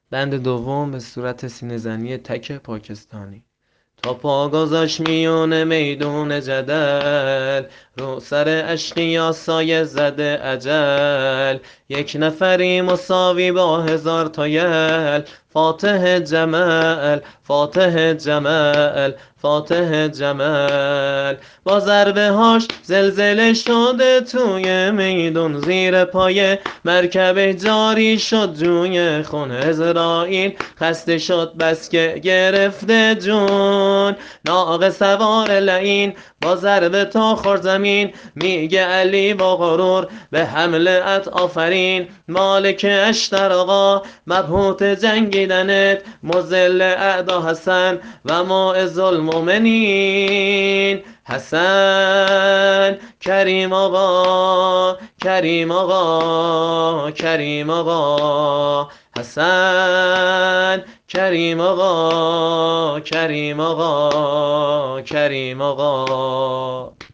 بند دوم به صورت سینه‌زنی تک پاکستانی. تا پا گذاشت میون میدون جدل، رو سر اشکیا سایه زده اجل. یک نفری مساوی با هزار تا یل، فاتح جمل فاتح جمل فاتح جمل. با ضربه هاش زلزله شده توی میدون، زیر پای مرکب جاری شد جوی خون. اسرائیل خسته شد بس که گرفته جون، ناقه سوار لعین با ضربه تا خورد زمین. میگه علی با غرور به حمله ات آفرین، مالک اشتر آقا مبهوت جنگیدنت، مذل اعدا حسن و ماعز المؤمنین. حسن کریم آقا کریم آقا کریم آقا، حسن کریم آقا کریم آقا کریم آقا.